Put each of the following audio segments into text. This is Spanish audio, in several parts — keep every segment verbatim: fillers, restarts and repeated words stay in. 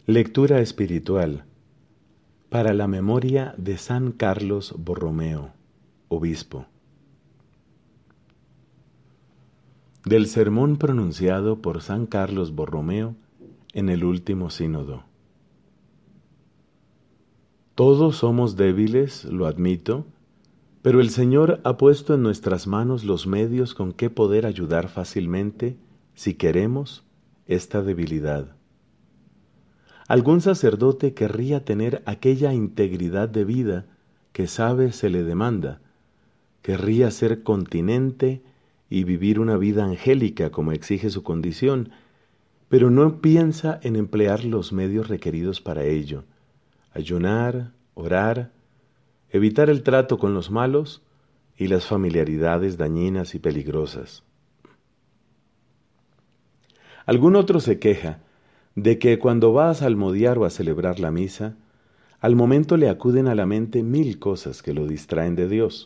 Lectura espiritual para la memoria de San Carlos Borromeo, obispo. Del sermón pronunciado por San Carlos Borromeo en el último sínodo. Todos somos débiles, lo admito, pero el Señor ha puesto en nuestras manos los medios con que poder ayudar fácilmente, si queremos, esta debilidad. Algún sacerdote querría tener aquella integridad de vida que sabe se le demanda, querría ser continente y vivir una vida angélica como exige su condición, pero no piensa en emplear los medios requeridos para ello: ayunar, orar, evitar el trato con los malos y las familiaridades dañinas y peligrosas. Algún otro se queja de que cuando va a salmodiar o a celebrar la misa, al momento le acuden a la mente mil cosas que lo distraen de Dios.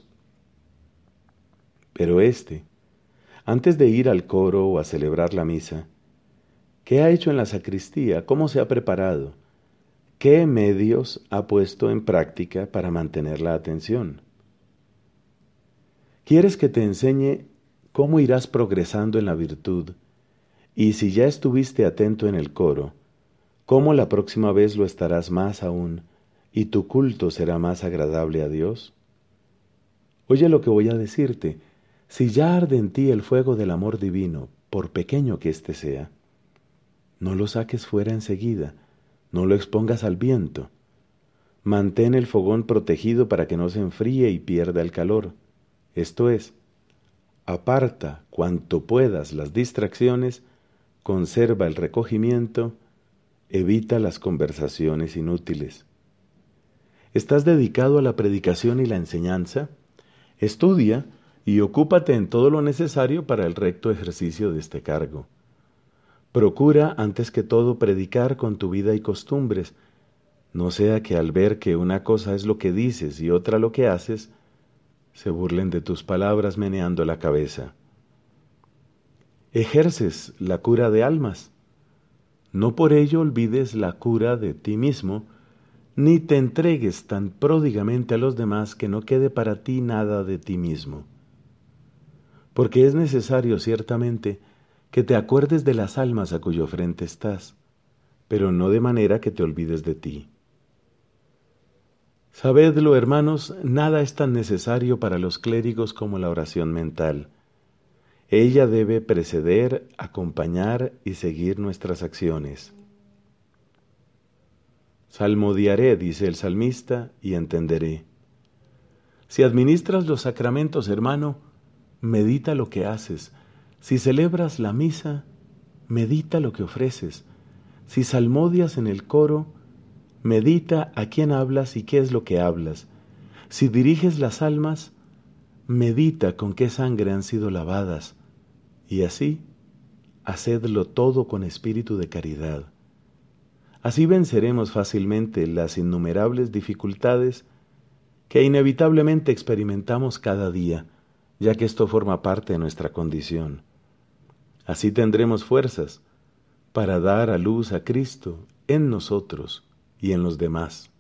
Pero éste, antes de ir al coro o a celebrar la misa, ¿qué ha hecho en la sacristía? ¿Cómo se ha preparado? ¿Qué medios ha puesto en práctica para mantener la atención? ¿Quieres que te enseñe cómo irás progresando en la virtud? Y si ya estuviste atento en el coro, ¿cómo la próxima vez lo estarás más aún y tu culto será más agradable a Dios? Oye lo que voy a decirte: si ya arde en ti el fuego del amor divino, por pequeño que éste sea, no lo saques fuera enseguida, no lo expongas al viento. Mantén el fogón protegido para que no se enfríe y pierda el calor. Esto es, aparta cuanto puedas las distracciones, conserva el recogimiento, evita las conversaciones inútiles. ¿Estás dedicado a la predicación y la enseñanza? Estudia y ocúpate en todo lo necesario para el recto ejercicio de este cargo. Procura, antes que todo, predicar con tu vida y costumbres, no sea que al ver que una cosa es lo que dices y otra lo que haces, se burlen de tus palabras meneando la cabeza. Ejerces la cura de almas. No por ello olvides la cura de ti mismo, ni te entregues tan pródigamente a los demás que no quede para ti nada de ti mismo. Porque es necesario, ciertamente, que te acuerdes de las almas a cuyo frente estás, pero no de manera que te olvides de ti. Sabedlo, hermanos, nada es tan necesario para los clérigos como la oración mental. Ella debe preceder, acompañar y seguir nuestras acciones. Salmodiaré, dice el salmista, y entenderé. Si administras los sacramentos, hermano, medita lo que haces. Si celebras la misa, medita lo que ofreces. Si salmodias en el coro, medita a quién hablas y qué es lo que hablas. Si diriges las almas, medita con qué sangre han sido lavadas. Y así, hacedlo todo con espíritu de caridad. Así venceremos fácilmente las innumerables dificultades que inevitablemente experimentamos cada día, ya que esto forma parte de nuestra condición. Así tendremos fuerzas para dar a luz a Cristo en nosotros y en los demás.